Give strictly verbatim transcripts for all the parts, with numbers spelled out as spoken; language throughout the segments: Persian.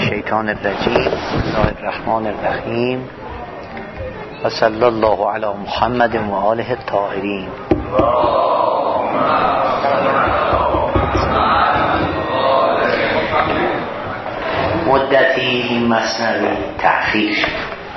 الشیطان الرجیم. بسم الله الرحمن الرحیم و صلی الله علی محمد و آله الطاهرین. مدتی این مثنوی تأخیر شد.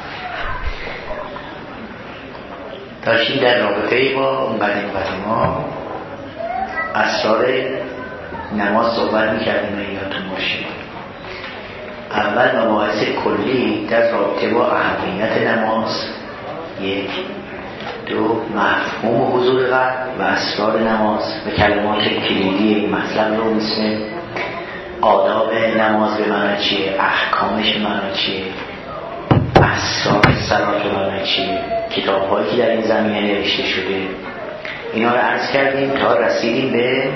داشتیم در رابطه با اون قدیم قدیما اسرار نماز صحبت میکردیم و یادتون باشه. اول مباحث کلی در رابطه با اهمیت نماز، یک، دو، مفهوم حضور قلب و اسرار نماز و کلمات کلیدی این مطلب رو مثل آداب نماز به معنی چیه، احکامش به معنی چیه، اسرار صلات به معنی چیه، کتاب‌هایی که در این زمینه نوشته شده، اینا رو عرض کردیم تا رسیدیم به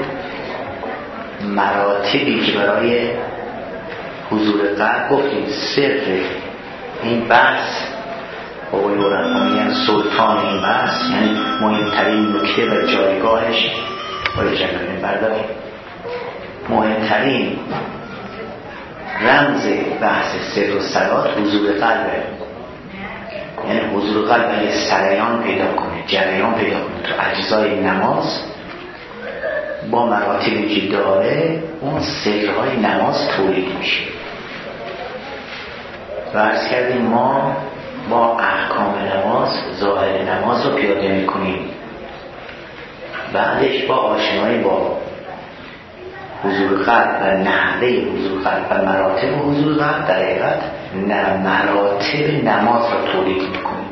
مراتبی که برای حضور قلب گفتیم. سر این بحث با قول میگن سلطان این بحث، یعنی مهمترین نکته و جایگاهش باید جنبه برداریم. مهمترین رمز بحث سر و صلات حضور قلبه، یعنی حضور قلب اگه سریان پیدا کنه، جریان پیدا کنه تو اجزای نماز با مراتبی که داره، اون سرهای نماز تولید میشه. و عرض کردیم ما با احکام نماز ظاهر نماز رو پیاده میکنیم، بعدش با آشنایی با حضور قلب و نحوه حضور قلب و مراتب حضور قلب در حقیقت مراتب نماز رو تولید میکنیم.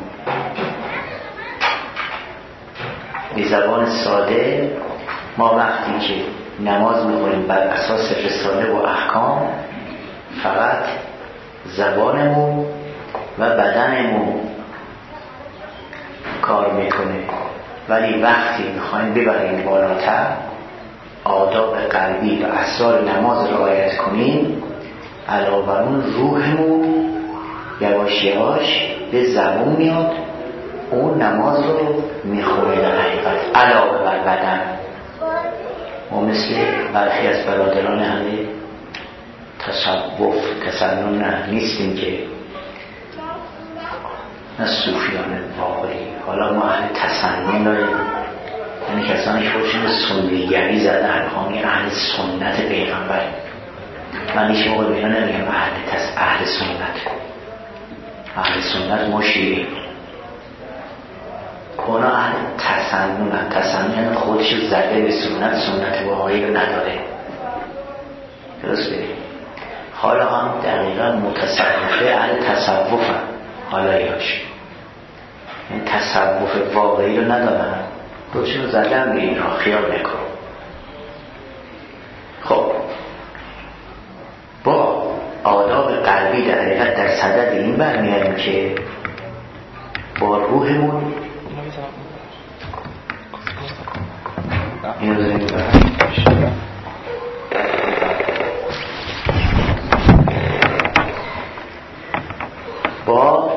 به زبان ساده ما وقتی که نماز میخونیم بر اساس رساله و احکام، فقط زبانمون و بدنمون کار میکنه، ولی وقتی میخوایم ببریم بالاتر، آداب قلبی و اسرار نماز رو رعایت کنیم، علاوه بر اون روحمون یواش یواش به زبون میاد، اون نماز رو میخونه در حقیقت علاوه بر بدن. ما مثل برخی از برادران همه تصوف تسنن نه نیستیم که نه صوفیان واقعی. حالا ما اهل تسنن داریم، یعنی کسانی که خودشون سنیگری زدن، خواهی اهل سنت پیغمبر. من هیچ موقع بینا نمیم اهل تس اهل سنت. اهل سنت ما شیعه، اونا اهل تسنن. تسنن یعنی خودش زده به سنت، سنت واقعی رو نداره. درسته؟ حالا هم دقیقا متصوفه اهل تصوف هم حالا یاش، این تصوف واقعی رو ندارن، خودشون زدن به این را. خیال نکن. خب با آداب قلبی در حقیقت در صدد این برمیاریم که با روحمون اینو داریم برم با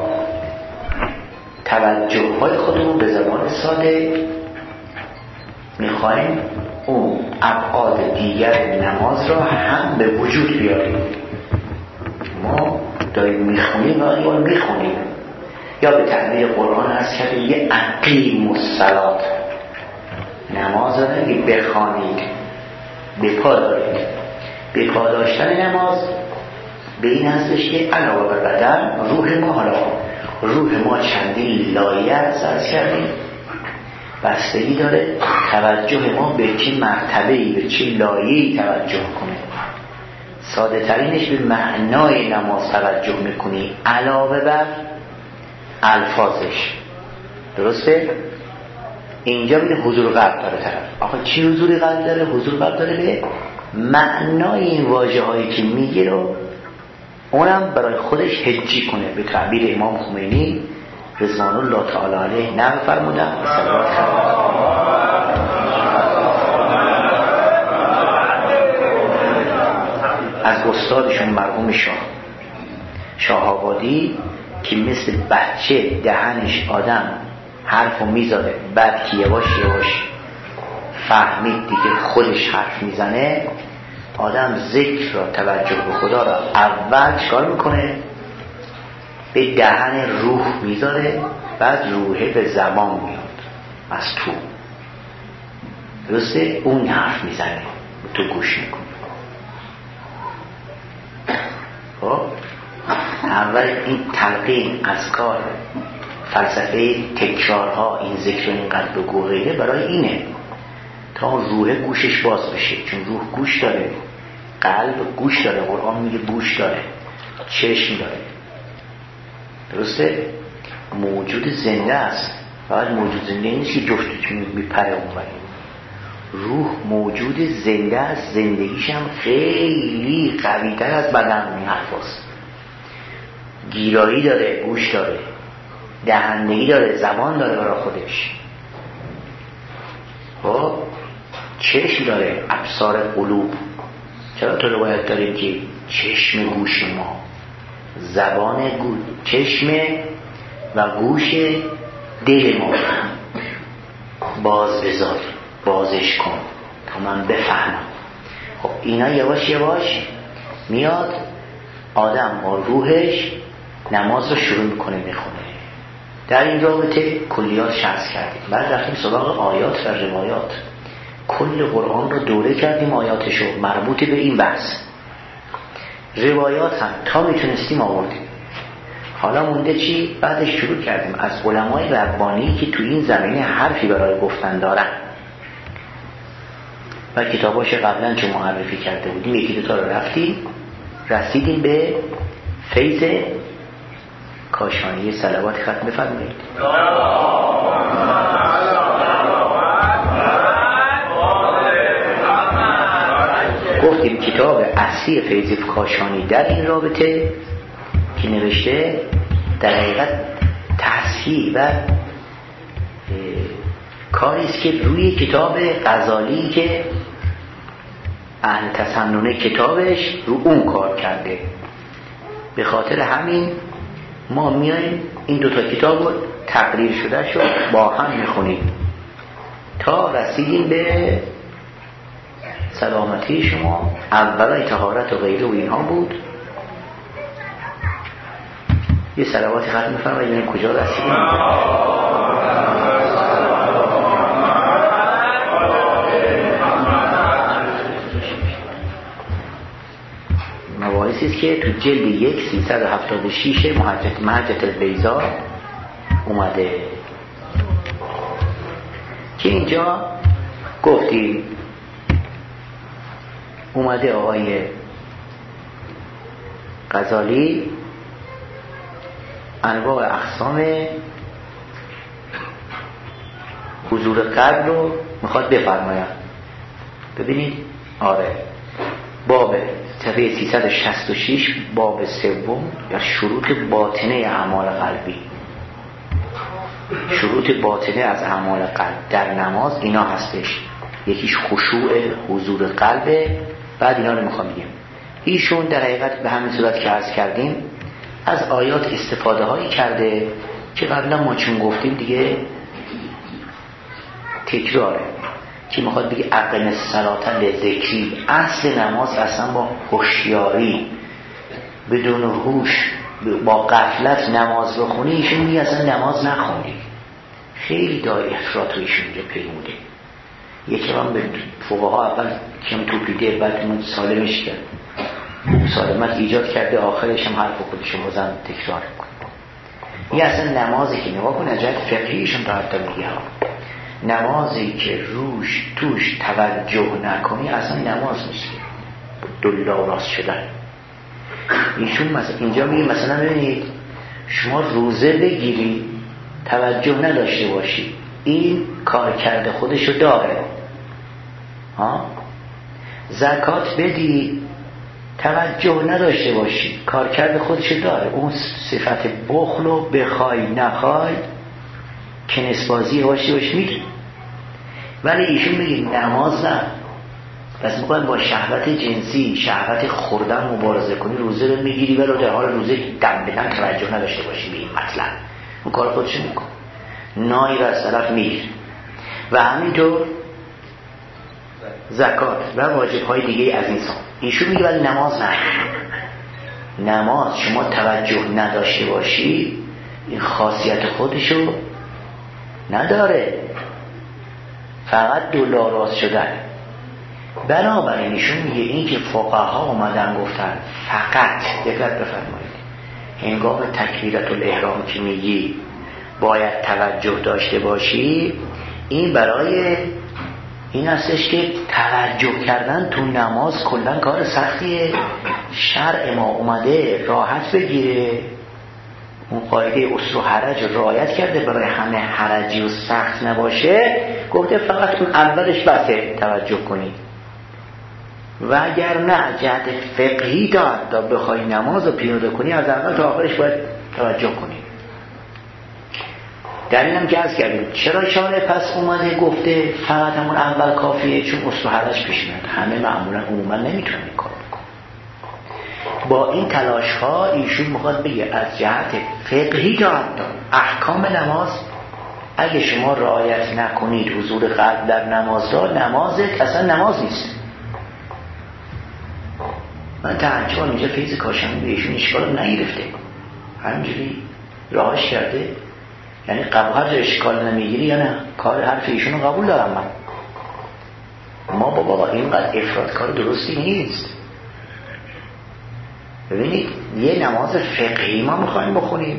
توجه های خودمون به زبان ساده میخوایم اون ابعاد دیگر نماز را هم به وجود بیاریم. ما داریم میخونیم و یا میخونیم، یا به تعبیر قرآن هست که یه اقیم الصلاة، نماز را نگه بخوانید، به پا دارید. به پا داشتن نماز به این هستش که علاوه بر بدن روح ما، حالا روح ما چندین لایه عرض کردیم، بستگی داره توجه ما به چه مرتبه‌ای، به چه لایه‌ای توجه کنه. ساده ترینش به معنای نماز توجه میکنی علاوه بر الفاظش. درسته؟ اینجا میگه حضور قلب داره طرف. آخه چی حضور قلب داره؟ حضور قلب داره به معنای این واژه هایی که میگه رو اونم برای خودش حجی کنه. به تعبیر امام خمینی رضوان الله تعالی علیه نقل فرمودن صلوات از استادشون مرحوم شاه شاه آبادی که مثل بچه دهنش آدم حرفو میذاره، بعد که یواش یواش فهمید دیگه خودش حرف میزنه، آدم ذکر را، توجه به خدا را اول چکار میکنه؟ به دهن روح میذاره، بعد روحه به زبان میاد از تو، درسته؟ اون حرف میزنه تو گوش میکنه. خب اول این تلقین اذکار فلسفه تکرارها، این ذکر اینقدر به گوهره برای اینه تا روح گوشش باز بشه، چون روح گوش داره، قلب گوش داره، قرآن میگه گوش داره، چشم داره، درسته؟ موجود زنده است، فقط موجود زنده نیست که جفتشون میپره اونوری. روح موجود زنده است، زندگیش هم خیلی قوی‌تر از بدن این حرفاست. گیرایی داره، گوش داره، دهندگی داره، زبان داره برای خودش، خب چشم داره، ابصار قلوب. چرا تو روایت داریم که چشم گوش ما، زبان گوش، چشم و گوش دل ما باز بذار، بازش کن تا من بفهمم. خب اینا یواش یواش میاد آدم با روحش نماز رو شروع میکنه میخونه. در این رابطه کلیات شرح کردیم، بعد رفتیم سراغ آیات و روایات. کل قرآن رو دوره کردیم، آیاتشو مربوط به این بحث، روایات هم تا میتونستیم آوردیم. حالا مونده چی؟ بعدش شروع کردیم از علمای ربانی که تو این زمینه حرفی برای گفتن دارن و کتاباش قبلا چه معرفی کرده بودیم، یکی دوتا رو رفتیم، رسیدیم به فیض کاشانی. صلوات ختم بفرمایید. گفتیم کتاب اصلی فیض کاشانی در این رابطه که نوشته در حقیقت تصحیح و کاری است که روی کتاب غزالی که اهل تسنن کتابش رو اون کار کرده. به خاطر همین ما میایم این دوتا کتاب رو تقریر شده شو با هم میخونیم تا رسیدیم به سلامتی شما. اول طهارت و غیره و اینها بود. یه صلواتی ختم می‌فرمایید ببینیم کجا رسیدیم. مباحثی است که تو جلد یک سیصد و هفتاد و شش محجت محجت البیضا اومده که اینجا گفتیم اومده آقای غزالی انواع اقسام حضور قلب رو میخواد بفرماید. ببینید آره باب صفحه سیصد و شصت و شش باب سوم یا شروط باطنه اعمال قلبی، شروط باطنه از اعمال قلب در نماز اینا هستش. یکیش خشوع حضور قلبه. بعد اینا رو میخوام بگیم. ایشون در حقیقت به همین صورت که عرض کردیم از آیات استفاده هایی کرده که قبلا ما چون گفتیم دیگه تکراره که میخواد بگه اقم الصلاة لذکری. اصل نماز اصلا با هوشیاری بدون هوش با غفلت نماز بخونی. ایشون میگه اصلا نماز نخونی. خیلی دای افراط ایشون اینجا پیموده. یکی هم به فقها اول کم توپیده بعد من سالمش کرد، سالمت ایجاد کرده، آخرش هم حرف خودشون بازم تکرار کنه. این اصلا نمازی که نگاه کن عجب فقهیشون را حتی میگه نمازی که روش توش توجه نکنی اصلا نماز نیست، دلا راست شدن. ایشون مثلا اینجا میگه مثلا ببینید شما روزه بگیری توجه نداشته باشی این کار کرده خودشو داره. ها زکات بدی توجه نداشته باشی کار کرده خودشو داره. اون صفت بخلو بخوای نخوای که نسبازی باشی باش میگی. ولی ایشون میگه نماز نه. پس میگن با شهوت جنسی شهوت خوردن مبارزه کنی روزه رو میگیری ولی در حال روزه دم بدن توجه نداشته باشی به این مطلب. اون کار خودشو میکن نایی رو از طرف میگیر. و همینطور زکات و واجب‌های دیگه از انسان. ایشون میگه ولی نماز نه. نماز شما توجه نداشته باشی این خاصیت خودشو نداره، فقط دلار راست شدن. بنابراین ایشون میگه این که فقها اومدن گفتن فقط دقت بفرمایید هنگام تکبیرت الاحرام که میگی باید توجه داشته باشی، این برای این هستش که توجه کردن تو نماز کلا کار سختیه. شرع ما اومده راحت بگیره، اون قاعده اصل و حرج رعایت کرده برای همه حرجی و سخت نباشه، گفته فقط اون اولش بسه توجه کنی. و اگر نه جهت فقهی داد تا بخوای نماز رو پیاده کنی از اول تا آخرش باید توجه کنی. در اینم که عرض کردیم چرا شارع پس اومده گفته فقط همون اول کافیه؟ چون اصل و حرج پیش میاد، همه معمولا عموما نمیتونن این کار بکنن. با این تلاش ها ایشون میخواد بگه از جهت فقهی داد احکام نماز اگه شما رعایت نکنید حضور قلب در نماز دار، نمازت اصلا نماز نیست. من تعجب اینجا فیض کاشانی به ایشون اشکال نگرفته، همینجوری راهش کرده. یعنی قبول اشکال نمیگیری یا نه؟ کار حرف ایشون رو قبول دارم من. ما بابا اینقدر افراد کار درستی نیست. ببینید یه نماز فقهی ما میخوایم بخونیم،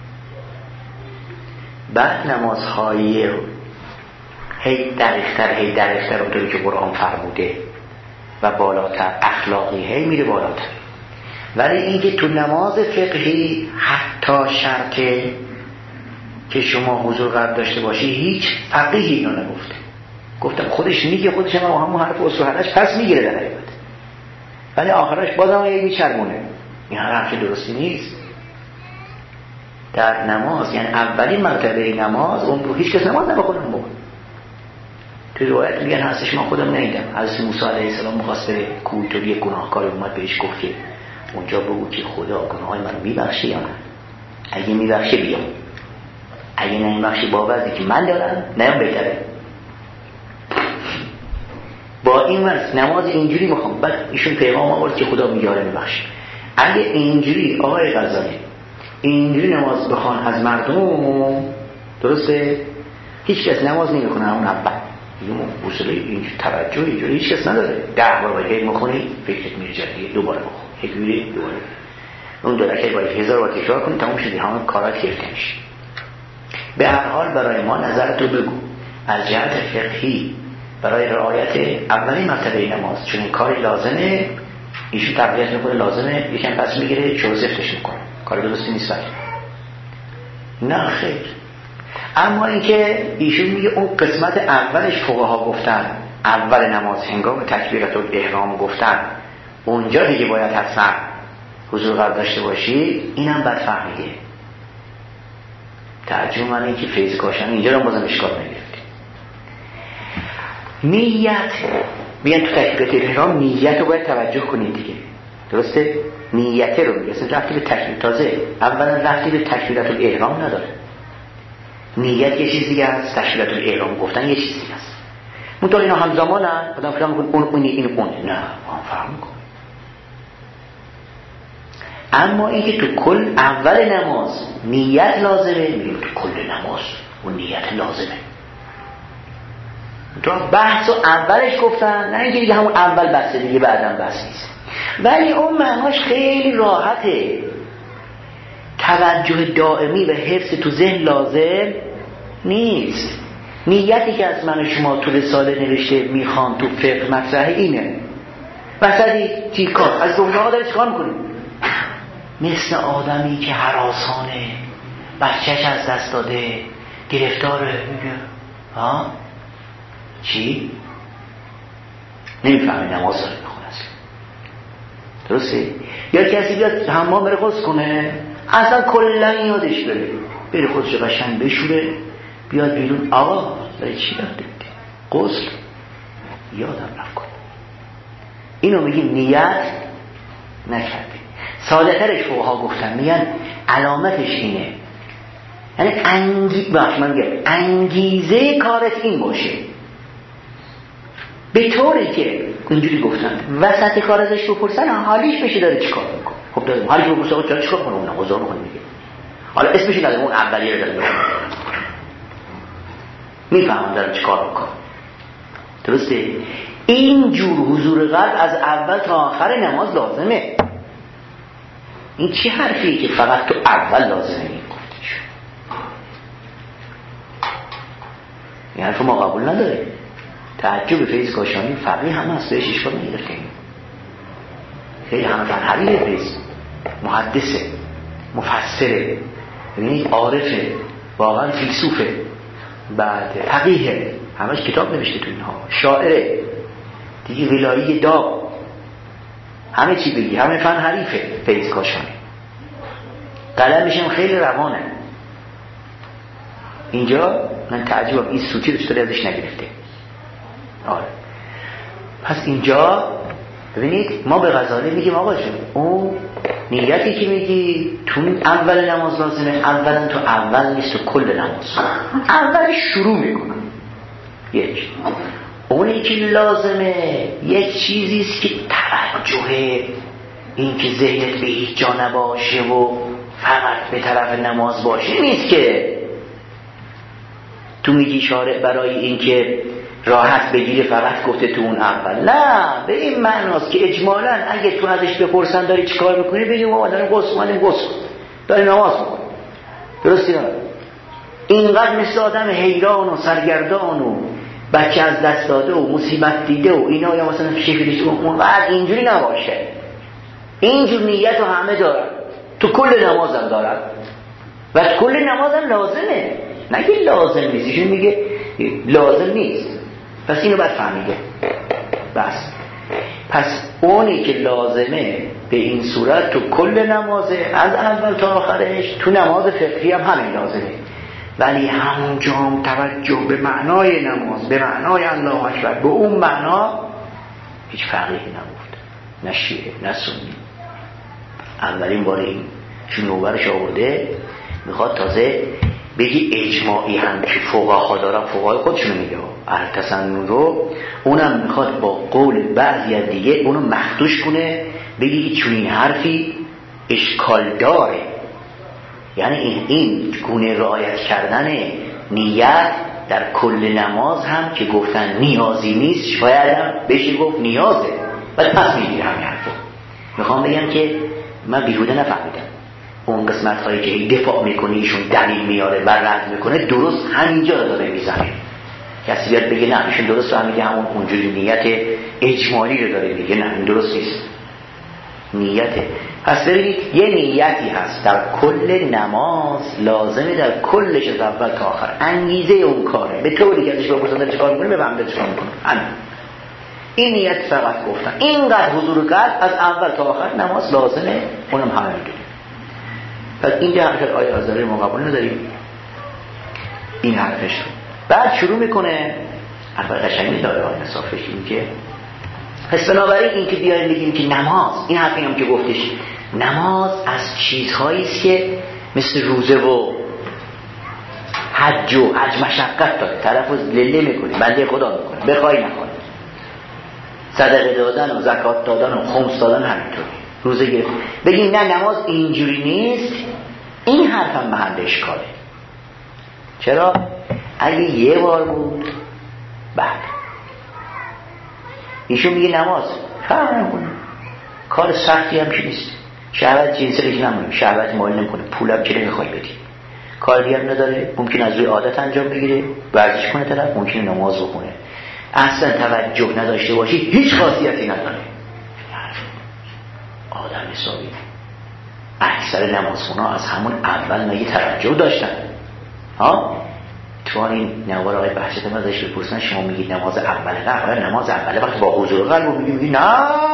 بعد نمازهای هی دقیق‌تر هی دقیق‌تر اونطوری که قرآن فرموده و بالاتر اخلاقی هی میره بالاتر. ولی اینکه تو نماز فقهی حتی شرطه که شما حضور قلب داشته باشی هیچ فقیهی اینو نگفته. گفتم خودش میگه، خودش هم همون حرف اصل و حرج پس میگیره در حقیقت، ولی آخرش بازم یه میچرمونه. این حرف درستی نیست. در نماز یعنی اولین مرتبه نماز اون رو هیچ کس نماز نبخونه. اون توی روایت میگن هستش، من خودم ندیدم، حضرت موسی علیه السلام می‌خواست بره کوه تو یک گناهکار اومد بهش گفت که اونجا بگو که خدا گناهای منو میبخشه یا نه، اگه میبخشه بیام، اگه نمیبخشه باوردی که من دارم نیم بهتره. با این مرز نماز اینجوری میخوام. بعد ایشون پیغام آورد که خدا میاره میبخشه. اگه اینجوری آقای غزالی اینجوری نماز بخوان از مردم، درسته هیچ کس نماز نمیکنه اون اول یوم وصله اینجوری توجه اینجوری هیچ کس نداره. ده بار باید میخونی فکرت میره جدیه، دوباره بخون یک میره دوباره اون دو رکعت باید هزار بار تکرار کنی تموم شدی، همه کارات گرفته میشه. به هر حال برای ما نظرتو بگو از جهت فقهی برای رعایت اولین مرتبه نماز، چون این کاری لازمه، ایشون تقویت میکنه لازمه، یکم پس میگیره چوزفتش میکنه، کار درستی نیست. نه خیر. اما اینکه ایشون میگه اون قسمت اولش فقها گفتن اول نماز هنگام تکبیرت الاحرام گفتن اونجا دیگه باید حتما حضور قلب داشته باشی، اینم بد فهمیده. تعجب من این که فیض کاشان اینجا رو بازم اشکال نگرفتی. نیت بیان تو تکبیرت الاحرام نیت رو باید توجه کنید دیگه، درسته؟ نیت رو میگه اصلا رفتی به تکبیر، تازه اولا رفتی به تکبیرت الاحرام نداره. نیت یه چیز دیگه است، تکبیرت الاحرام گفتن یه چیز دیگه است. منتها اینا همزمانن، آدم فکر می‌کنه اون اون این اون نه، ما فهم می‌کنیم. اما اینکه تو کل اول نماز نیت لازمه، میگیم تو کل نماز اون نیت لازمه. تو بحثو اولش گفتن، نه اینکه دیگه همون اول بحثه دیگه بعدم بحث نیست. ولی اون معناش خیلی راحته. توجه دائمی و حفظ تو ذهن لازم نیست. نیتی که از من و شما تو رساله نوشته میخوام تو فقه مطرحه اینه. مثلا تیکار از دنیا داره چیکار میکنه؟ مثل آدمی که هراسانه، بچهش از دست داده، گرفتاره، میگه ها چی؟ نمیفهمه نماز داره میخونه اصلا، درسته؟ یا کسی بیاد حمام بره غسل کنه اصلا کلا یادش بره بره خودش قشنگ بشوره بیاد بیرون، آقا داره چی یاد دادی؟ غسل یادم نکن. اینو میگیم نیت نکردی. ساده ترش فقها گفتن میگن علامتش اینه، یعنی انگی... من میگم انگیزه کارت این باشه. به طوری که اینجوری گفتن وسط کار ازش بپرسن حالیش بشه داره چیکار میکنه. خب داره حالیش بپرسه آقا داره چیکار کنه اون نمازا میکنه میگه حالا اسمش نداره اون اولیه رو داره میفهمم داره چیکار میکنه. درسته؟ این جور حضور قلب از اول تا آخر نماز لازمه. این چی حرفیه که فقط تو اول لازمه؟ این گفتش این حرف ما قبول نداره. تعجب فیض کاشانی فقیه هم هست بهش اشکال نگیره خیلی همه فرحریه فیض محدثه مفسره یعنی عارفه واقعا فیلسوفه بعد فقیه همش کتاب نوشته تو اینها شاعره دیگه ولایی داغ همه چی بگی همه فن حریفه فیض کاشانی قلمش هم خیلی روانه. اینجا من تعجبم این سوتی رو ازش نگرفته. آره پس اینجا ببینید ما به غزاله میگیم آقا جون اون نیتی که میگی تو اول نماز لازمه اولا تو اول نیست تو کل نماز اول شروع میکنم یک اونی که لازمه یک چیزیست که توجه این که ذهنت به هیچ جا نباشه و فقط به طرف نماز باشه نیست که تو میگی شارع برای این که راحت بگیره فقط گفته تو اون اول نه به این معناست که اجمالاً اگه تو ازش بپرسن داری چی کار میکنی بگیم بابا داریم غسل کنیم غسل داریم نماز میکنیم. درستی نه؟ اینقدر مثل آدم حیران و سرگردان و بچه از دست داده و مصیبت دیده و اینا یا مثلا شکلیش اونقدر اینجوری نباشه. اینجور نیت رو همه دارن تو کل نمازم دارن و تو کل نمازم لازمه نگه لازم نیست ایشون میگه لازم نیست پس اینو باید فهمیده. بس پس اونی که لازمه به این صورت تو کل نمازه از اول تا آخرش تو نماز فقهی هم همین لازمه ولی همون جام توجه به معنای نماز به معنای الله اکبر به اون معنا هیچ فرقی نگفت نه شیعه نه سنی. اولین بار این چون نوبرش آورده میخواد تازه بگی اجماعی هم که فقها دارن فقهای خودشونو میگه اهل تسنن رو اونم میخواد با قول بعضی از دیگه اونو مخدوش کنه بگی چون این حرفی اشکال داره یعنی این, این گونه رعایت کردن نیت در کل نماز هم که گفتن نیازی نیست شاید هم بشه گفت نیازه ولی پس میگیر همین حرفو. میخوام بگم که من بیهوده نفهمیدم اون قسمت هایی که دفاع میکنه ایشون دلیل میاره و رد میکنه درست همینجا رو داره میزنه. کسی بیاد بگه نه ایشون درست رو میگه همون اونجوری نیت اجمالی رو داره میگه نه این درست نیست نیته. پس ببینید یه نیتی هست در کل نماز لازمه در کلش از اول تا آخر انگیزه اون کاره به طوری که ازش بپرسن داره چیکار میکنه به بنده چیکار میکنه همین این نیت فقط گفتن اینقدر حضور قلب از اول تا آخر نماز لازمه اونم همین میدونه. پس این ده حرف آیه آزاره ما قبول نداریم این حرفش رو بعد شروع میکنه حرف قشنگی داره آیه صافش این که پس بنابراین این که بیایم بگیم که نماز این حرفی هم که گفتش نماز از چیزهایی است که مثل روزه و حج و حج مشقت داره طرف رو لله میکنه بنده خدا میکنه بخوای نکنه صدقه دادن و زکات دادن و خمس دادن همینطور روزه گرفت بگیم نه نماز اینجوری نیست این حرف هم محل اشکاله. چرا؟ اگه یه بار بود بعد ایشون میگه نماز فرق نمیکنه کار سختی هم که نیست شهوت جنسی رو که نمونیم شهوت مال نمیکنه پولم که نمیخوای بدی کاری هم نداره ممکن از روی عادت انجام بگیره ورزش کنه طرف ممکن نماز بخونه اصلا توجه نداشته باشی هیچ خاصیتی نداره آدم حسابی اکثر نمازخونا از همون اول مگه توجه داشتن ها تو این نوار آقای بحثت هم ازش بپرسن شما میگید نماز اوله نه آقای نماز اوله وقتی با حضور قلب میگی میگی نه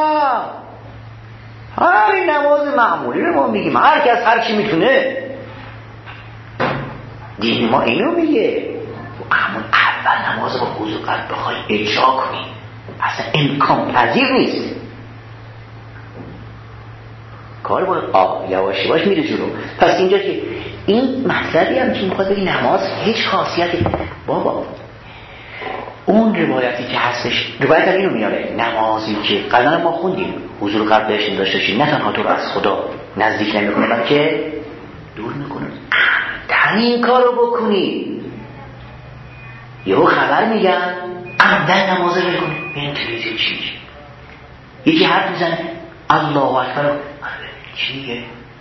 همین نماز معمولی رو ما میگیم هر کس هر چی میتونه دین ما اینو میگه همون اول نماز با حضور قلب بخوای اجرا کنی اصلا امکان پذیر نیست کار باید آه یواش یواش میره جلو. پس اینجا که این مطلبی هم که میخواد بگی نماز هیچ خاصیتی بابا اون روایتی که هستش، روایت اینو میاره نمازی که قبلا ما خوندیم حضور قلب بهش داشته باشی نه تنها تو رو از خدا نزدیک نمیکنه بلکه دور میکنه. همین کارو بکنی یهو خبر میگن عمدن نمازه بکنی این تلویزیون چی میشه، یکی حرف میزنه الله اکبر چیه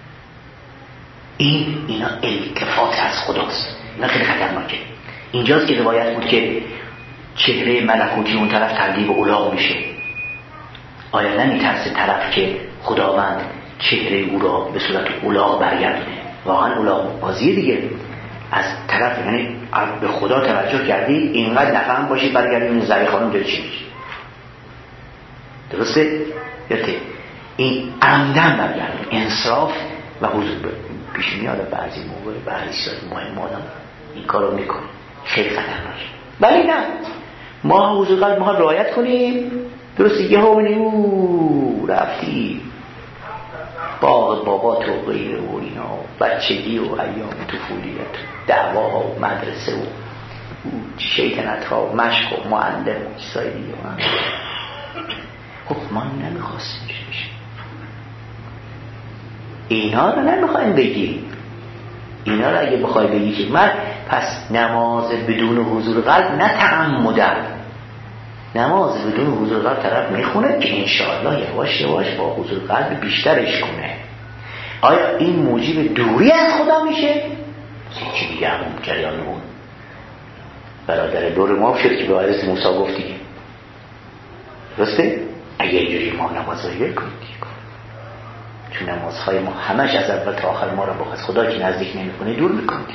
این؟ اینا التفات از خداست، اینا خیلی خطرناکه. اینجاست که روایت بود که چهره ملکوتی اون طرف تبدیل به الاغ میشه. آیا نمیترسه طرف که خداوند چهره او را به صورت الاغ برگردونه؟ واقعا الاغ بازیه دیگه. از طرف یعنی به خدا توجه کردی اینقدر نفهم باشی برگردی این زری خانم داره چی میشه، درسته؟ یاته این عمدن برگردون انصراف و حضور پیش میاد. بعضی موقع بعضی ساعت مهم آدم این کارو میکنه خیلی خطرناکه. ولی نه ما حضور قلب ما رعایت کنیم. درسته یه همونی او رفتی باغ بابا تو غیره و اینا بچگی و ایام طفولیت دعواها و مدرسه و شیطنت ها و مشق و معلم و چیزای دیگه. خب ما نمیخواستیم چی بشه، اینا رو نمیخوایم بگیم. اینا رو اگه بخوای بگی که من پس نماز بدون حضور قلب نه تعمدن، نماز بدون حضور قلب طرف میخونه که انشاءالله یواش یواش با حضور قلب بیشترش کنه. آیا این موجب دوری از خدا میشه؟ چی دیگه همون جریان اون برادر دور ما شد که به حضرت موسی گفتی درسته؟ اگه اینجوری ما نمازهایی کنیم چون نمازهای ما همش از اول تا آخر ما را با خدا که نزدیک نمیکنه دور میکنه.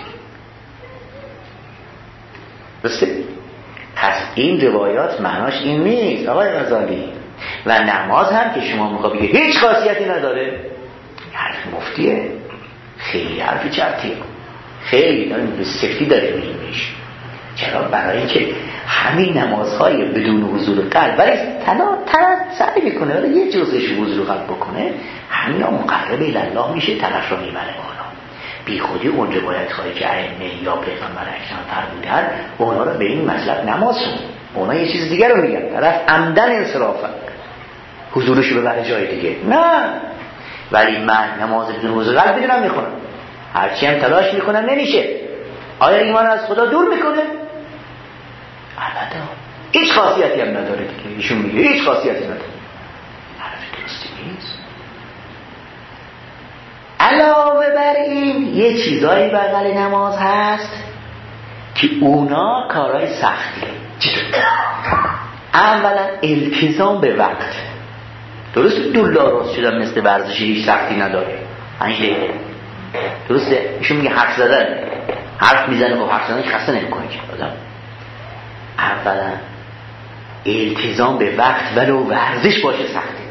درسته؟ پس این روایات معناش این نیست آقای غزالی. و نماز هم که شما میخواد بگه هیچ خاصیتی نداره، حرف مفتیه، خیلی حرف چرتیه، خیلی داریم به سفتی داره میگیمش. چرا؟ برای اینکه همین نمازهای بدون حضور قلب برای تنها تنها سعی میکنه ولی یه جزش حضور قلب بکنه همین ها مقرب الله میشه، طرف رو میبره بالا. بی خودی اون روایت هایی که ائمه یا پیغمبر اکرم فرمودن اونا رو به این مطلب نمازون، اونا یه چیز دیگر رو میگن، طرف عمدن انصرافه حضورش رو ببره جای دیگه. نه ولی من نماز بدون حضور قلب بدونم میخونم، هرچی هم تلاش میکنم نمیشه. آیا ایمان از خدا دور میکنه؟ ابدا، هیچ خاصیتی هم نداره دیگه. ایشون میگه هیچ خاصیتی نداره، حرف درستی نیست. علاوه بر این یه چیزایی بغل نماز هست که اونا کارهای سختیه. اولا التزام به وقت. درسته دلار راست شدن مثل ورزشی هیچ سختی نداره، اینجا درسته. ایشون میگه حرف زدن، حرف میزنه با حرف زدن خسته نمیکنه که آدم. اولا التزام به وقت ولو ورزش باشه سخته،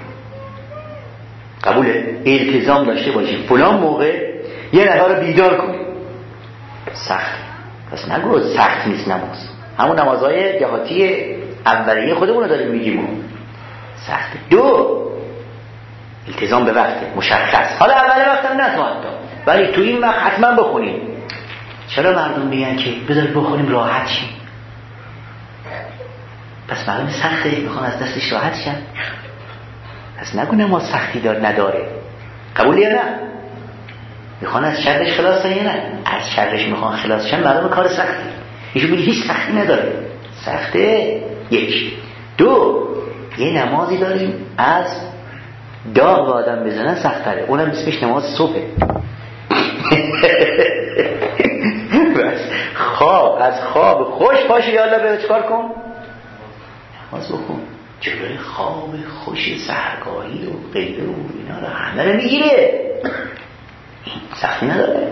قبوله؟ التزام داشته باشیم فلان موقع یه نفر رو بیدار کنیم، سخت. پس نگو سخت نیست نماز، همون نمازهای دهاتی اولیه خودمون رو داریم میگیم سخت. دو التزام به وقت مشخص، حالا اول وقت هم نتو حتی ولی تو این وقت حتما بخونیم. چرا مردم میگن که بذارید بخونیم راحت شیم؟ پس معلوم سخته، میخوان از دستش راحت شن. پس نگو نماز سختی دار نداره، قبول یا نه؟ میخوان از شرش خلاص یا نه؟ از شرش میخوان خلاص شن، معلوم کار سختی. ایشون میگه هیچ سختی نداره، سخته. یک. دو یه نمازی داریم از داغ به آدم بزنن سخت تره، اونم اسمش نماز صبحه. بس خواب از خواب خوش پاشو یا الله به چکار کن؟ نماز بکن. جلوی خواب خوش سحرگاهی و غیره و اینا رو همه رو میگیره، این سختی نداره.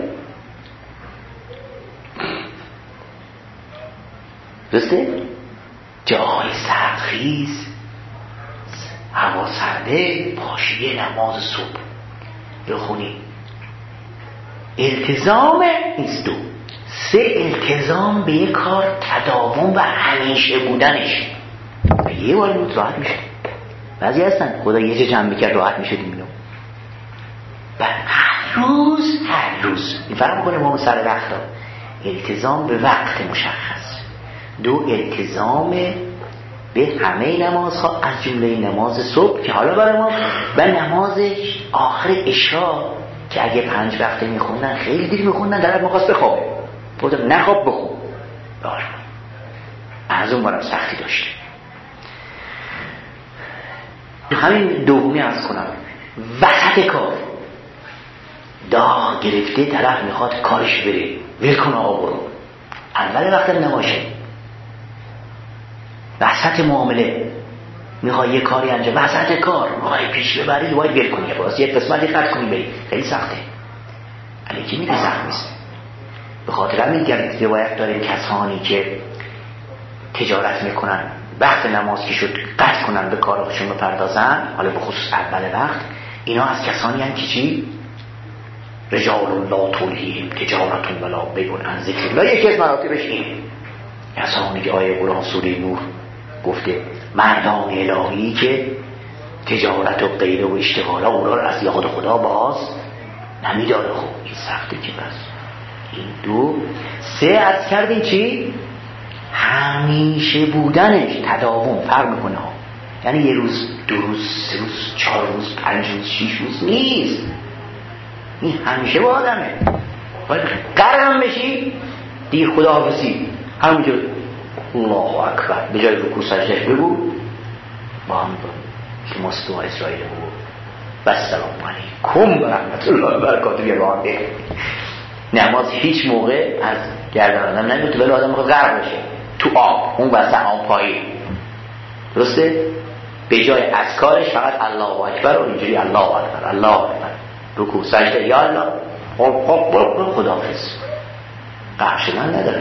درسته؟ جای سردخیز هوا سرده پاشیه نماز صبح بخونی. التزام نیست. دو سه التزام به یک کار تداوم و همیشه بودنش. یه بار بود راحت میشه، بعضی هستن خدا یه جا جمع میکرد راحت میشه دیمیدم و هر روز هر روز این فرق کنه ما سر وقت ها. التزام به وقت مشخص، دو التزام به همه نمازها از جمله نماز صبح که حالا برای ما و نماز آخر عشا که اگه پنج وقته میخوندن خیلی دیر میخوندن، در میخواست بخوابه، بودم نخواب بخون. دار از اون برام سختی داشته. همین دومی عرض کنم، وسط کار داغ گرفته طرف میخواد کارش بره، ول کن آقا برو، اول وقت نماشه، وسط معامله میخوای یه کاری انجام، وسط کار میخوای پیش ببری، باید ول کنی، باز یه قسمتی خرج کنی بری، خیلی سخته. علی کی میگه سخت نیست؟ به خاطر همین میگن روایت داریم کسانی که تجارت میکنن وقت نماز که شد قطع کنن به کارشون بپردازن، حالا به خصوص اول وقت، اینا از کسانی هستند که چی؟ رجال لا تلهیهم تجارت ولا بیع عن ذکر الله. یکی از مراتبش اینه. کسانی که آیه قرآن سوره نور گفته مردان الهی که تجارت و غیره و اشتغالا اونا رو از یاد خدا باز نمیداره. خب این سخته که بس. این دو سه از کردیم چی؟ همیشه بودنش تداوم فرق میکنه ها. یعنی یه روز دو روز سه روز چهار روز پنج روز شیش روز نیست، این همیشه با آدمه. باید قرم بشی دیگه خداحافظی، همونجور الله اکبر به جای رکوع سجده بگو با هم که مستوى اسرائیل بگو و السلام علیکم و رحمت الله و برکاته. بیا با هم بگو. نماز هیچ موقع از گردن آدم نمیتونه، ولی آدم میخواد غرق بشه تو آب، اون وسط آب پایین، درسته؟ به جای اذکارش فقط الله اکبر و اینجوری الله اکبر الله اکبر، رکوع سجده یا الله خب خب برو خداحافظ. غرق شدن نداره.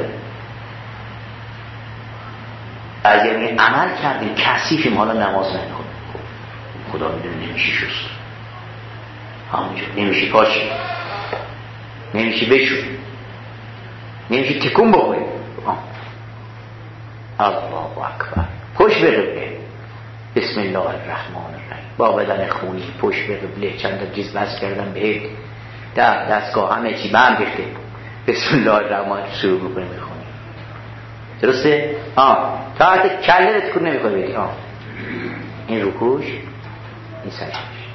از یعنی عمل کردیم کثیفیم، حالا نماز نمیخون، خدا میدونه نمیشه شست، همونجور نمیشه پاشی، نمیشه بشون، نمیشه تکون بخوری. الله اکبر، پشت به قبله، بسم الله الرحمن الرحیم، با بدن خونی پشت به قبله، چند تا چیز بس کردم بهت، در دستگاه همه چی بهم ریخته، بسم الله الرحمن شروع میکنه میخونی، درسته؟ آه تا حتی کله رو تکون نمیخوای بدی. آه این رکوش، این سجدش.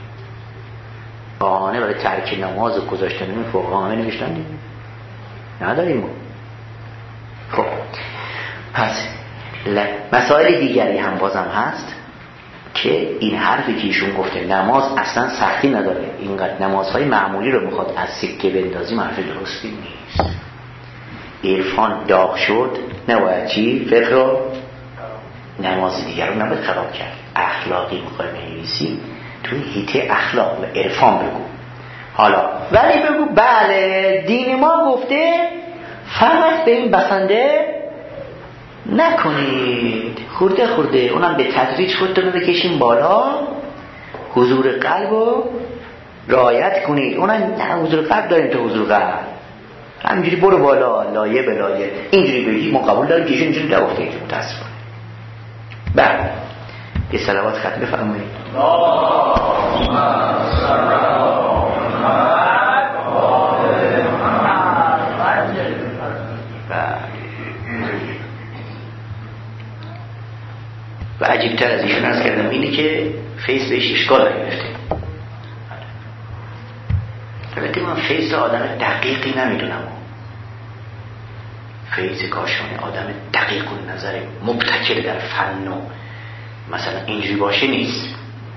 بهانه برای ترک نماز و گذاشتن این فقهاء نوشتن دیگه نداریم ما. خب پس مسائل دیگری هم بازم هست که این حرفی که ایشون گفته نماز اصلا سختی نداره، اینقدر نمازهای معمولی رو میخواد از سکه بندازیم، حرف درستی نیست. عرفان داغ شد نباید چی؟ فقه رو نماز دیگر رو نباید خراب کرد. اخلاقی میخوای بنویسی توی حیطه اخلاق و عرفان بگو. حالا ولی بگو بله دین ما گفته فقط به این بسنده نکنید، خورده خورده اونم به تدریج خودتون رو بکشین بالا، حضور قلب رو رعایت کنید. اونم نه حضور قلب داریم تو حضور قلب همینجوری برو بالا لایه به لایه اینجوری بگی ما قبول داریم که اینجوری نگفته که متاسفانه. بعد یه صلوات ختم بفرمایید. و عجیبتر از ایشون عرض کردم اینه که فیس بهش اشکال نمیفته. البته من فیس آدم دقیقی نمیدونم، فیس کاشانی آدم دقیق و نظر مبتکر در فن و مثلا اینجوری باشه نیست،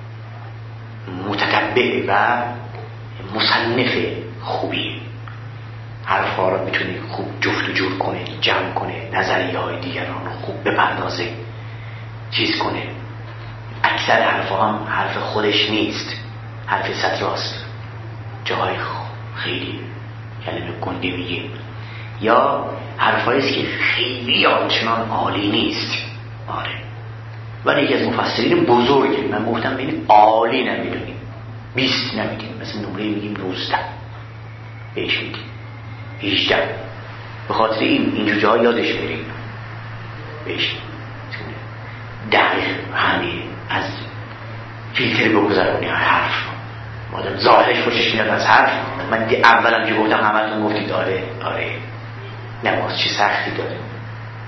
متتبع و مصنف خوبیه، حرفا رو میتونه خوب جفت و جور کنه، جمع کنه، نظریه های دیگران رو خوب بپردازه، چیز کنه. اکثر حرفا هم حرف خودش نیست، حرف سطراست، جاهای خیلی کلمه گنده میگه، یا حرفاییست که خیلی آنچنان عالی نیست. آره ولی یکی از مفسرین بزرگه، من گفتم ببین عالی نمیدونیم، بیست نمیدیم، مثل نمره میگیم نوزده بهش میدیم هجده، به خاطر این اینجور جاها یادش بریم بهش دقیق همه از فیلتر بگذارونی حرف مادم ظاهرش خوشش میاد از حرف. من دی اولم که گفتم همتون گفتید آره آره نماز چی سختی داره،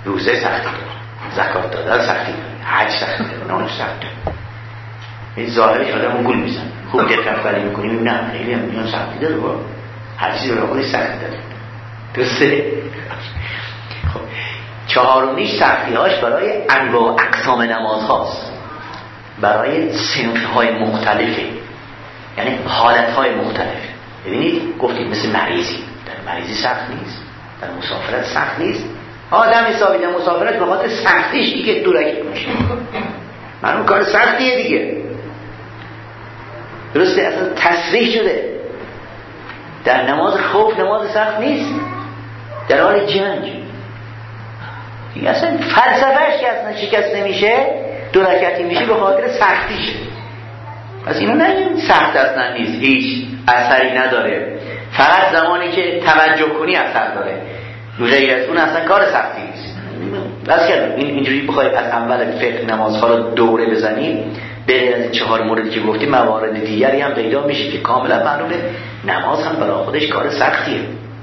روزه سختی داره، زکات دادن سختی داره، حج سختی داره، نانش سختی داره. این ظاهرش آدمو گول میزنه. خوب دقت ولی میکنیم نه خیلی هم میان سختی داره، با هر چیزی رو خودش سختی داره. درسته؟ خب چهارمیش سختی‌هاش برای انواع و اقسام نماز هاست، برای صنف‌های مختلفه، یعنی حالت‌های مختلفه. ببینید گفتید مثل مریضی، در مریضی سخت نیست، در مسافرت سخت نیست. آدم حسابی در مسافرت به خاطر سختیش دیگه دو رکعت میشه، معلوم کار سختیه دیگه. درسته؟ اصلا تصریح شده در نماز خوف نماز سخت نیست، در حال جنگ دیگه اصلا فلسفهش که اصلا شکست نمیشه، دو رکعتی میشه به خاطر سختیشه. پس اینو نگیم سخت اصلا نیست، هیچ اثری نداره، فقط زمانی که توجه کنی اثر داره، غیر از اون اصلا کار سختی نیست. بس که این اینجوری بخواید از اول فقه نمازها رو دوره بزنیم، به از این چهار موردی که گفتیم موارد دیگری هم پیدا میشه که کاملا معلومه نماز هم برای خودش کار سختیه.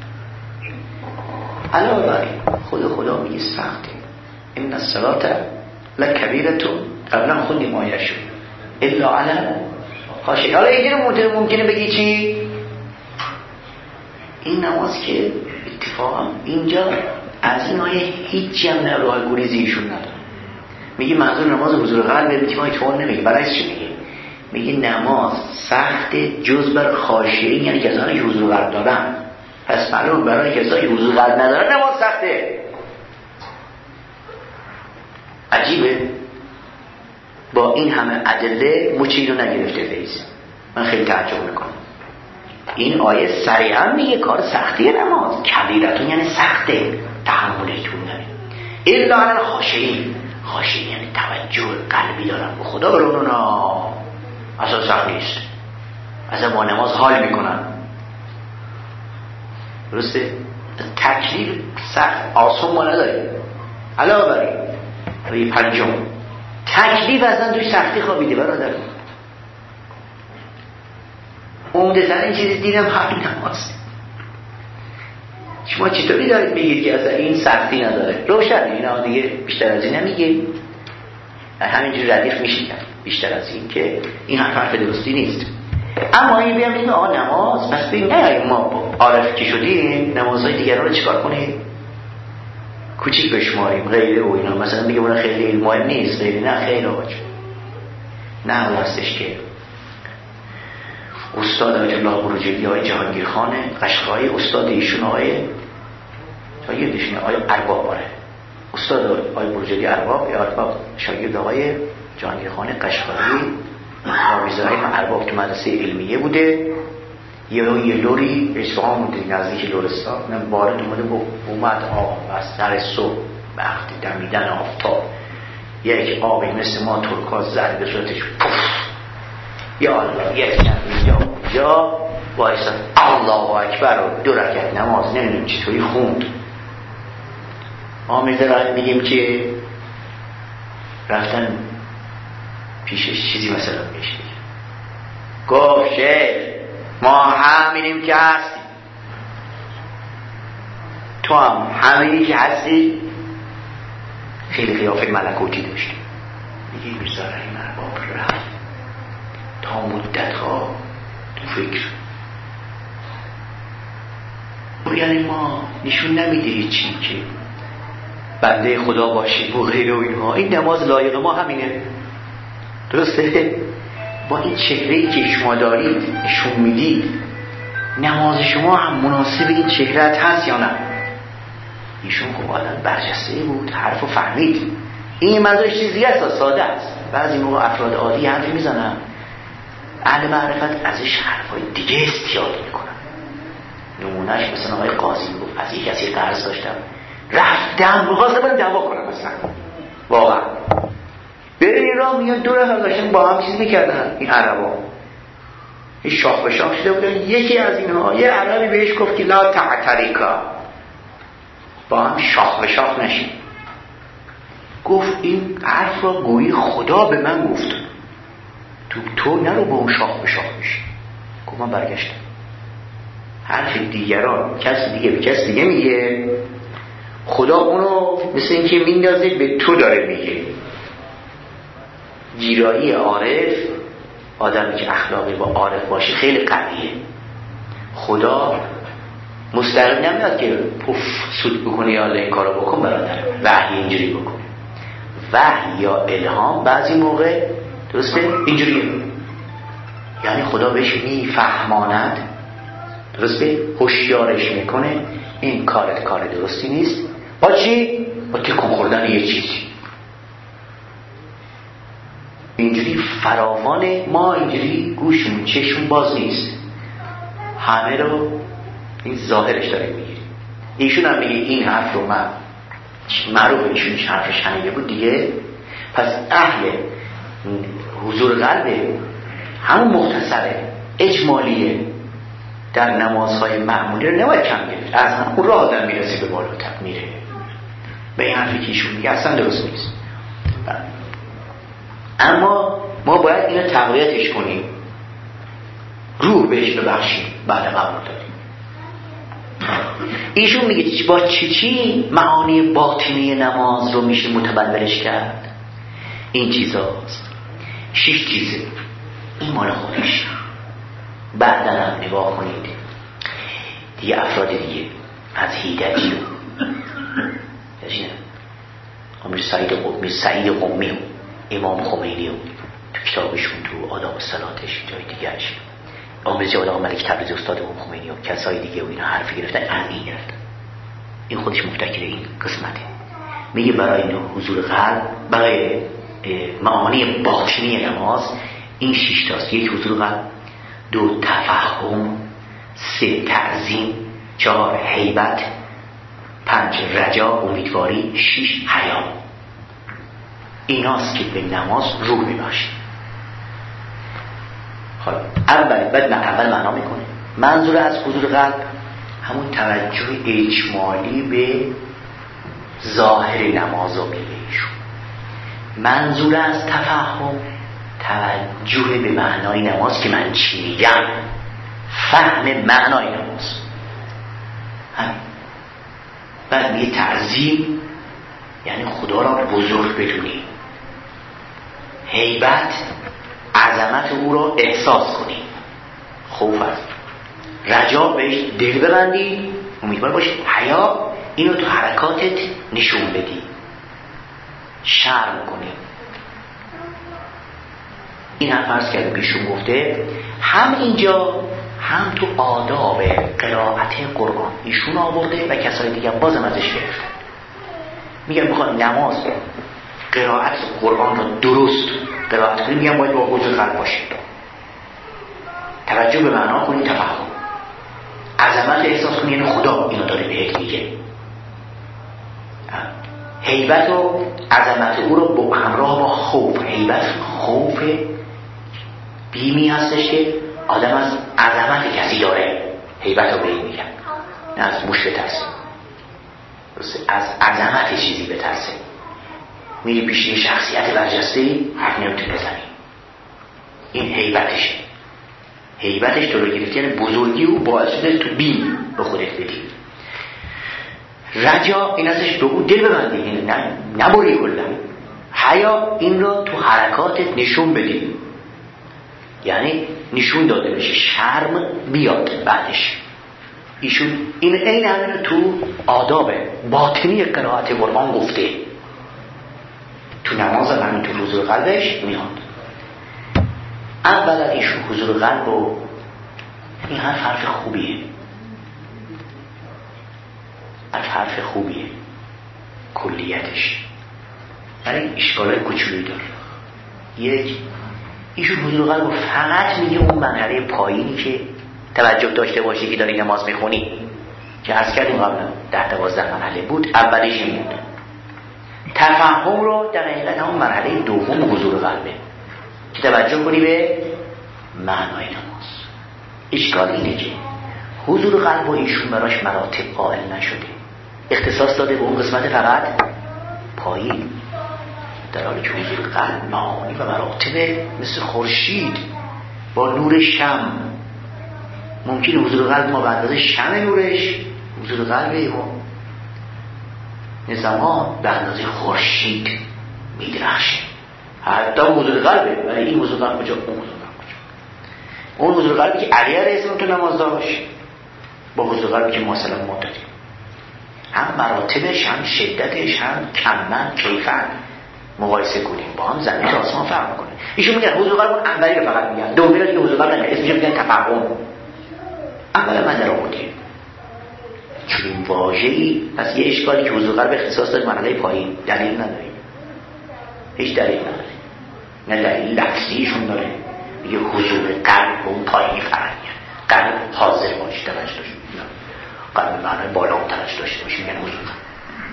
علاوه بر خود خدا میگه سخته، ان الصلاه لکبیرة، قبلا خوندیم آیه‌شو الا علی خاشعین. حالا اینجوری ممکنه بگی چی؟ این نماز که اتفاقا اینجا از این آیه هیچی هم نه راه گریزی ایشون نداره. میگه منظور نماز حضور قلب، میگه اتفاقا نمیگه، برعکس چی میگه؟ میگه نماز سخت جز بر خاشعین، یعنی کسانی که حضور قلب دارن. پس معلوم برای کسانی که حضور قلب ندارن نماز سخته. عجیبه با این همه ادله مچی رو نگرفته فیض. من خیلی تعجب میکنم. این آیه صریحا میگه کار سختی نماز، کبیرتون یعنی سخته، تحملتون داره. الا علی الخاشعین، خاشعین یعنی توجه قلبی دارن به خدا، برای اونا اصلا سخت نیست، اصلا با نماز حال میکنن. درسته؟ تکلیف سخت آسان ما نداریم. علاوه بر این پنجم تکلیف اصلا دوی سختی خوابیده برادر. عمده تر این چیزی دیدم همین نماز. شما چطوری دارید میگید که اصلا این سختی نداره؟ روشن اینا دیگه بیشتر از این نمیگه، همینجور ردیف میشید بیشتر از این که این حرف درستی نیست. اما این بیام بگیم آقا نماز پس بگیم نه ما عارف که شدیم نمازهای دیگران رو چیکار کنیم؟ کوچیک بشماریم غیره و اینا، مثلا میگه اون خیلی مهم نیست، غیره نه خیلی آج نه هستش که استاد آیت الله بروجردی آقای جهانگیر خان قشقایی، استاد ایشون آقای شاگردشون آقای ارباب باره، استاد آقای بروجردی ارباب یا ارباب شاگرد آقای جهانگیر خان قشقایی، آویزهای ارباب تو مدرسه علمیه بوده. یه رو یه لوری اصفهان بوده نزدیک لرستان، من وارد اومده با اومد آب و سر صبح وقتی دمیدن آفتاب یک آبی مثل ما ترکا زد به صورتش پف، یا الله یک چند اینجا اونجا وایسا الله اکبر و دو رکعت نماز نمیدونم چطوری خوند. ما میذارم میگیم که رفتن پیشش چیزی مثلا میشه گفت شیخ ما همینیم که هستیم، تو هم همینی که هستی. خیلی قیافه ملکوتی داشتی. میگی بزاره این ارباب رفت تا مدت ها تو فکر، یعنی ما نشون نمیده چی که بنده خدا باشیم و غیر و اینها. این نماز لایق ما همینه. درسته؟ با این چهره‌ای که شما دارید نشون میدید نماز شما هم مناسب این چهره‌ات هست یا نه؟ ایشون خب آدم برجسته بود، حرفو فهمید. این منظورش چیزی هست، ساده است. بعضی موقع افراد عادی حرفی میزنن، اهل معرفت ازش حرفای دیگه استیاد میکنن. نمونهش مثلا آقای قاضی گفت از یک کسی قرض داشتم رفتم بخواستم برم دعوا کنم، مثلا واقعا برین ایران میاد دور هم داشتن با هم چیز میکردن. این عربا این شاخ به شاخ شده بودن. یکی از اینها یه عربی بهش گفت که لا تعتریکا، با هم شاخ به شاخ نشید. گفت این حرف را گویی خدا به من گفت، تو تو نرو با اون شاخ به شاخ میشی. گفت من برگشتم. حرف دیگران کسی دیگه به کسی دیگه میگه، خدا اونو مثل اینکه میندازه به تو داره میگه. گیرایی عارف، آدمی که اخلاقی با عارف باشه خیلی قویه. خدا مستقیم نمیاد که پف سود بکنه یا این کارو بکن برادر، وحی اینجوری بکن. وحی یا الهام بعضی موقع درسته اینجوریه، یعنی خدا بهش میفهماند، درسته، هوشیارش میکنه این کارت کار درستی نیست. با چی؟ با تکون خوردن یه چیزی. اینجوری فراوانه، ما اینجوری گوشمون چشمون باز نیست، همه رو این ظاهرش داره میگیریم. ایشون هم میگه این حرف رو من معروف ایشون حرفش شنیده بود دیگه، پس اهل حضور قلبه، همون مختصره اجمالیه در نمازهای معمولی رو نباید کم گرفت، از همون راه آدم میرسه به بالاتر میره. به این حرفی که ایشون میگه اصلا درست نیست. اما ما باید اینو تقویتش کنیم، روح بهش ببخشیم بعد قبول داریم. ایشون میگه با چی چی معانی باطنی نماز رو میشه متبلورش کرد؟ این چیزاست، شش چیزه، این مال خودش. بعدا هم نگاه کنید دیگه افراد دیگه از هیدتی و امیر سعید قمی سعید قمی و امام خمینی و تو کتابشون تو آداب صلاتش جای دیگرش آموزش آقا ملک تبریزی استاد امام خمینی و کسای دیگه و اینا حرفی گرفتن، از این گرفتن. این خودش مفتکر این قسمته. میگه برای این حضور قلب، برای معانی باطنی نماز این شش تاست. یک حضور قلب، دو تفهم، سه تعظیم، چهار هیبت، پنج رجا امیدواری، شش حیا. ایناست که به نماز روح میبخشه. حالا اول بعد من اول معنا میکنه. منظور از حضور قلب همون توجه اجمالی به ظاهر نماز رو میگه ایشون. منظور از تفهم توجه به معنای نماز که من چی میگم، فهم معنای نماز همین. بعد میگه تعظیم یعنی خدا را بزرگ بدونی، هیبت عظمت او را احساس کنی، خوف است، رجا بهش دل ببندی امیدوار باشی، حیا اینو تو حرکاتت نشون بدی، شرم کنی. این هم فرض کرده بیشون گفته هم اینجا هم تو آداب قرائت قرآن ایشون آورده و کسای دیگه بازم ازش گرفته. میگن بخواد نماز قرائت قرآن رو درست قرائت کنی، میگن باید با حضور قلب باشید، توجه به معنا کنی، تفهم، عظمت احساس کنی، یعنی خدا اینو داره بهت میگه. هیبت و عظمت او رو با همراه با خوف. هیبت خوف بیمی هستش که آدم از عظمت کسی داره، هیبت رو به این میگن، نه از موش بترسه، از عظمت چیزی بترسه. میری پیش یه شخصیت برجسته‌ای حرف نمیتونی بزنی، این هیبتشه. هیبتش تو رو گرفت، یعنی بزرگی و باعث شده تو بیم به خودت بدی. رجا این ازش به او دل ببندی، این نه نبری کلا. حیا این رو تو حرکاتت نشون بدی، یعنی نشون داده بشه، شرم بیاد بعدش. ایشون این عین همین تو آداب باطنی قرائت قرآن گفته، تو نماز هم همین تو حضور قلبش میاد. اولا ایشون حضور قلب رو، این حرف حرف خوبیه، حرف حرف خوبیه کلیتش، ولی اشکالای کوچولی داره. یک، ایشون حضور قلب رو فقط میگه اون مرحله پایینی که توجه داشته باشی که داری نماز میخونی، که عرض کردیم قبلا ده دوازده مرحله بود، اولیش این بود. تفهم رو در حقیقت همون مرحله دوم حضور قلبه که توجه کنی به معنای نماز. اشکال اینه که حضور قلب و ایشون براش مراتب قائل نشده، اختصاص داده به اون قسمت فقط پایین، در حالی که حضور قلب معانی و مراتب مثل خورشید با نور شم. ممکنه حضور قلب ما بعد از شم نورش حضور قلبه ما زمان به اندازه خورشید میدرخشه. حتی حضور قلبه، ولی این حضور قلب کجا؟ اون حضور قلب کجا؟ اون حضور قلبی که علی علیه السلام تو نماز داشت با حضور قلبی که ما سلام ما داریم، هم مراتبش، هم شدتش، هم کمن کیفن مقایسه کنیم با هم، زمین تا آسمان فرق میکنه. ایشون میگن حضور قلب اون اولی رو فقط میگن، دومی رو که حضور قلب نمیگن، اسمش میگن تفهم. اولا من در آوردیم چون این واژه‌ای، پس یه اشکالی که حضور قلب اختصاص داره مرحله پایین، دلیل نداریم، هیچ دلیل نداره، نه دلیل لفظیشون داره. میگه حضور قلب اون پایینی فرق میاد، قلب حاضر باشه، توجه داشته باشه، قلب معنای بالا اون توجه داشته باشه، میگن حضور قلب.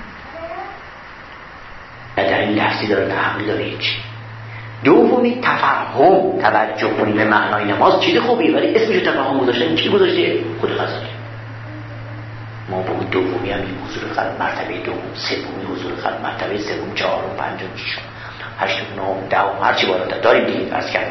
نه دلیل لفظی داره، نه عقلی داره، هیچ. دومی تفهم، توجه کنیم به معنای نماز چیز خوبیه، ولی اسمش تفهم گذاشته. این چی گذاشته؟ خود غزالی. ما با دومی هم این حضور قلب مرتبه دوم، سومی حضور قلب مرتبه سوم، چهارم، پنجم، ششم، هشتم، نهم، دهم، هر چی بالاتر داریم دیگه از کردن.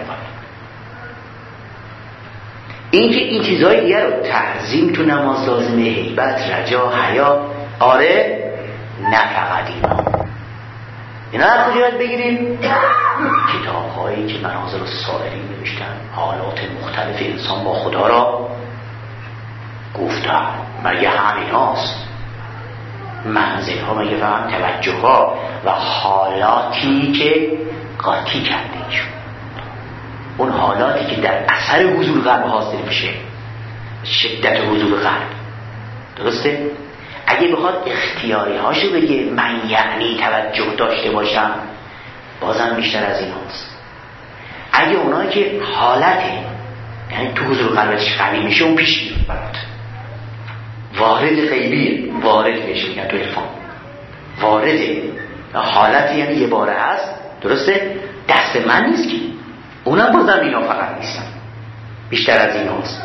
این که این چیزای دیگه رو تعظیم تو نماز لازمه، هیبت، رجا، حیا، آره، نه فقط اینا. اینا از کجا باید بگیریم؟ کتاب هایی که مناظر السائلین نوشتن، حالات مختلف انسان با خدا را گفتن. مگه همین هاست؟ منزل ها مگه فقط توجه ها و حالاتی که قاطی کرده ایشون، اون حالاتی که در اثر حضور قلب حاصل میشه، شدت حضور قلب. درسته؟ اگه بخواد اختیاری هاشو بگه، من یعنی توجه داشته باشم، بازم بیشتر از این هاست. اگه اونایی که حالته، یعنی تو حضور قلبش قوی میشه، اون پیش میاد برات، وارد غیبیه، وارد بشه، میگن تو عرفان وارده، حالت یعنی یه باره هست. درسته؟ دست من نیست که، اونم بازم اینا فقط نیستن، بیشتر از این هاست.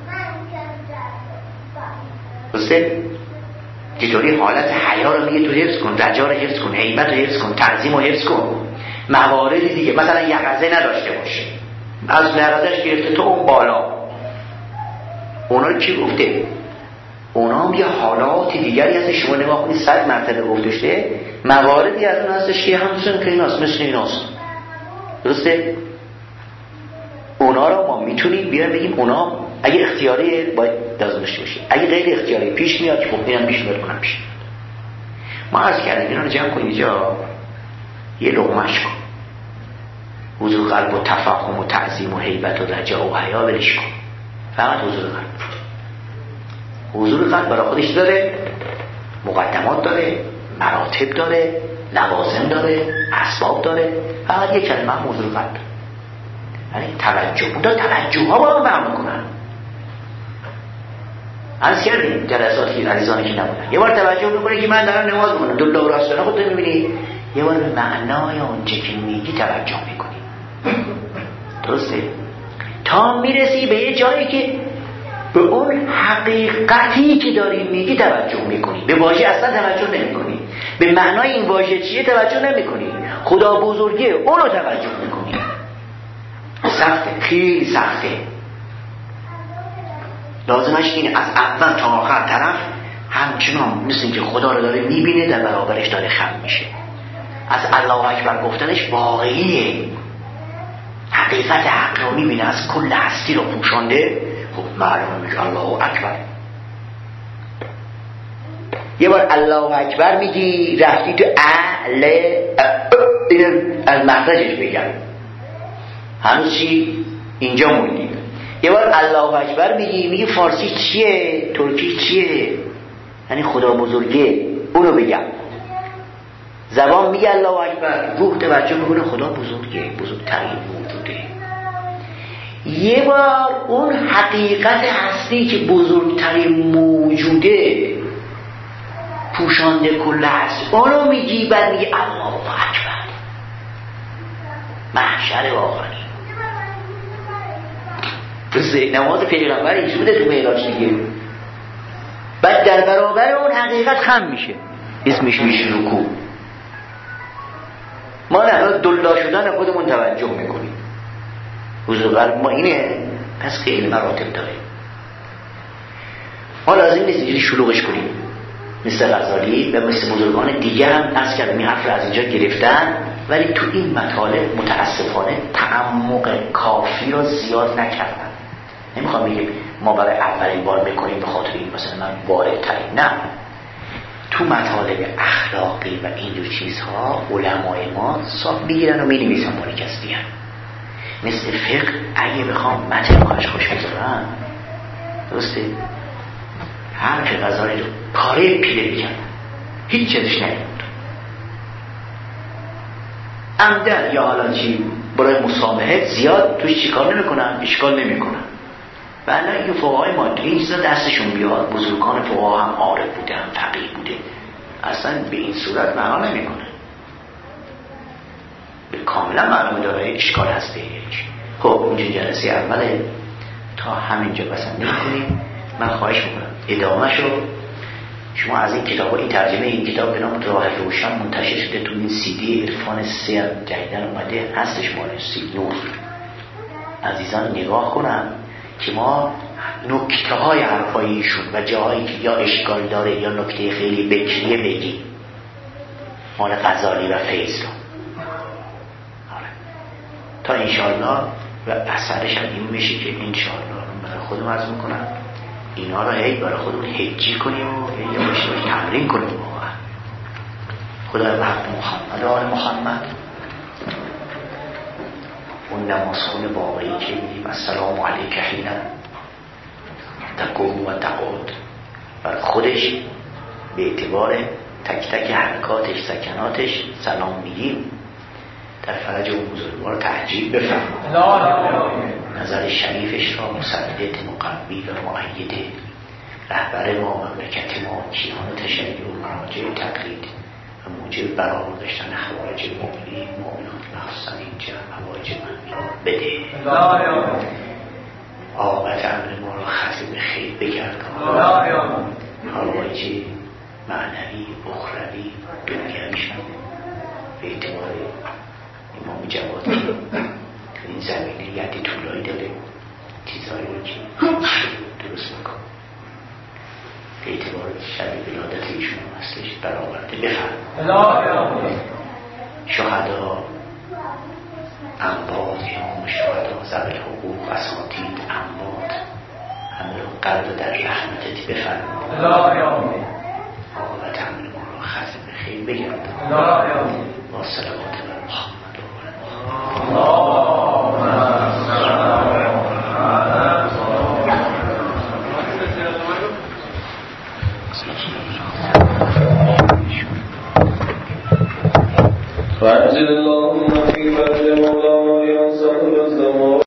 درسته؟ چطوری حالت حیا رو میگه تو حفظ کن، رجا رو حفظ کن، هیبت رو حفظ کن، تعظیم رو حفظ کن. موارد دیگه مثلا یقظه نداشته باشه، از یقظهش گرفته تو اون بالا، اونا رو کی گفته؟ اونا هم یه حالات دیگری هست. شما نگاه کنید صد مرتبه گفته مواردی از اون هستش که همچون که ایناست، مثل ایناست. درسته؟ اونا رو ما میتونیم بیان بگیم اونا اگه اختیاری باید لازم داشته باشه، اگه غیر اختیاری پیش میاد که خب اینم پیش میاد، کنم پیش میاد. ما عرض کردیم اینا رو جمع کنید اینجا، یه لقمه‌اش کن. حضور قلب و تفهم و تعظیم و هیبت و رجا و حیا ولش کن، فقط حضور قلب. حضور قلب برای خودش داره مقدمات، داره مراتب، داره لوازم، داره اسباب، داره. فقط یک کلمه هم حضور قلب. یعنی توجه بودا، توجه ها با هم برم کنن. عرض کردیم جلساتی که عزیزانی که نبودن، یه بار توجه میکنه که من دارم نماز میکنم، دل و راستانه خودت میبینی، یه بار به معنای اونچه که میگی توجه میکنی. درسته؟ تا میرسی به یه جایی که به اون حقیقتی که داری میگی توجه میکنی، به واژه اصلا توجه نمیکنی، به معنای این واژه چیه توجه نمیکنی، خدا بزرگه اونو توجه میکنی. سخته، خیلی سخته. لازمش اینه از اول تا آخر طرف همچنان مثل اینکه خدا رو داره میبینه، در برابرش داره خم میشه. از الله اکبر گفتنش واقعیه، حقیقت حق رو میبینه، از کل هستی رو پوشانده. خب معلومه میگه الله اکبر. یه بار الله اکبر میگی رفتی تو اعل اینو از مخرجش بگم، هنوز چی اینجا موندی. یه بار الله اکبر میگی، میگی فارسی چیه، ترکی چیه، یعنی خدا بزرگه، اونو بگم. زبان میگه الله اکبر، روح توجه میکنه خدا بزرگه، بزرگترین موجوده. یه بار اون حقیقت هستی که بزرگترین موجوده پوشانده کل هست، اونو میگی، بعد میگه الله اکبر. محشر واقعی. درسته؟ نماز پیغمبر این بوده تو معراج دیگه. بعد در برابر اون حقیقت خم میشه، اسمش میشه رکوع. ما نه دلا شدن خودمون توجه میکنیم. حضور قلب ما اینه، پس خیلی مراتب داره. ما لازم نیست اینجوری شلوغش کنیم. مثل غزالی و مثل بزرگان دیگه هم از کردم این حرف رو از اینجا گرفتن، ولی تو این مطالب متاسفانه تعمق کافی رو زیاد نکردن. نمیخوام بگیم ما برای اولین بار بکنیم به خاطر این مثلا من وارد ترین، نه، تو مطالب اخلاقی و این دو چیزها علمای ما صاف میگیرن و مینویسن با کس دیگر. مثل فقه اگه بخوام متن کاش خوش بذارن، درسته حرف غزالی رو پاره پیله میکردن، هیچ چیزش نمیموند. عمدن یا حالا چی برای مسامحه زیاد توش چیکار نمیکنن، اشکال نمیکنن. بله این فقهای ما این چیزا دستشون بیاد، بزرگان فقها هم عارف بوده هم فقیه بوده، اصلا به این صورت معنا نمیکنه، به کاملا معلومه داره اشکال هست به یک. خب اینجا جلسه اوله، تا همینجا بسنده کنیم. من خواهش میکنم ادامه شو شما از این کتاب، این ترجمه این کتاب به نام راه روشن منتشر شده تو این سی دی عرفان سه جدیدن اومده، هستش مال سی نور، عزیزان نگاه کنم که ما نکته های حرفای ایشون و جاهایی که یا اشکال داره یا نکته خیلی بکریه بگی، مال غزالی و فیض رو تا انشاءالله و اثرش هم این میشه که انشاءالله برای خودم عرض میکنم اینا رو هی برای خودمون حجی کنیم و هی باشه تمرین کنیم. واقعا خدای به حق محمد آل محمد اون نمازخون واقعی که میگیم السلام علیک حین تقوم و تقعد، برای خودش به اعتبار تک تک حرکاتش سکناتش سلام میگیم، در فرج اون بزرگوار تحجیب بفرمایید. نظر شریفش را مسدد مقوی و مؤید، رهبر ما مملکت ما کیان تشیع و مراجع تقلید و موجب برآورد داشتن حوایج مؤمنین مؤمنات مخصوصا اینجا حوایج مؤمنات بده. عاقبت امر ما را ختم خیر بگردان، حوایج معنوی اخروی دنیویشان به اعتبار امام جواد که این زمینه یدی طولایی داره، چیزهایی رو که درست میکن به اعتبار شب ولادت ایشون هستش برآورده بفرمایید. شهدا انباد امام شهدا ذوی الحقوق اساتید انباد همه رو قلب در رحمتت بفرمایید. عاقبت امر ما رو ختم خیر بگردان با صلوات بر محمد و بر محمد.